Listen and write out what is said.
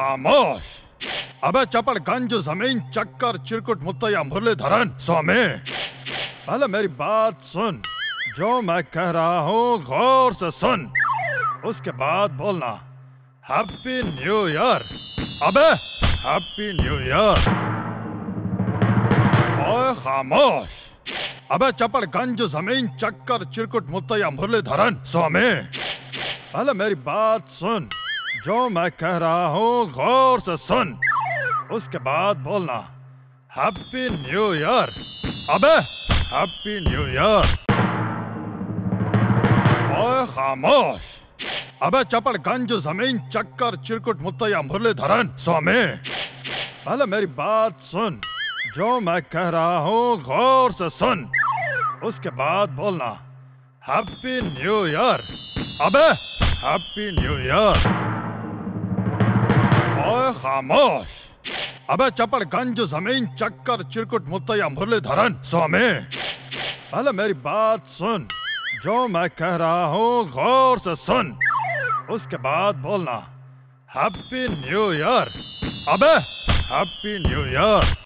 खामोश। अबे चपड़ गंज जमीन चक्कर चिरकुट मुत्तैया मुरलीधरन स्वामी, पहले मेरी बात सुन। जो मैं कह रहा हूँ गौर से सुन, उसके बाद बोलना। Happy new year. अबे हैप्पी न्यू ईयर। ओए खामोश। अबे चपड़ गंज जमीन चक्कर चिरकुट मुत्तैया मुरलीधरन स्वामी, पहले मेरी बात सुन। जो मैं कह रहा हूँ गौर से सुन, उसके बाद बोलना। Happy new year. अबे हैप्पी न्यू ईयर। ओए खामोश। अबे चपड़ गंज जमीन चक्कर चिरकुट मुत्तैया मुरलीधरन स्वामी, पहले मेरी बात सुन। जो मैं कह रहा हूँ गौर से सुन, उसके बाद बोलना। Happy new year. अबे हैप्पी न्यू ईयर। ओए खामोश। अबे चपड़ गंज जमीन चक्कर चिरकुट मुत्तैया मुरलीधरन स्वामी, पहले मेरी बात सुन। जो मैं कह रहा हूँ गौर से सुन, उसके बाद बोलना। Happy new year. अबे हैप्पी न्यू ईयर।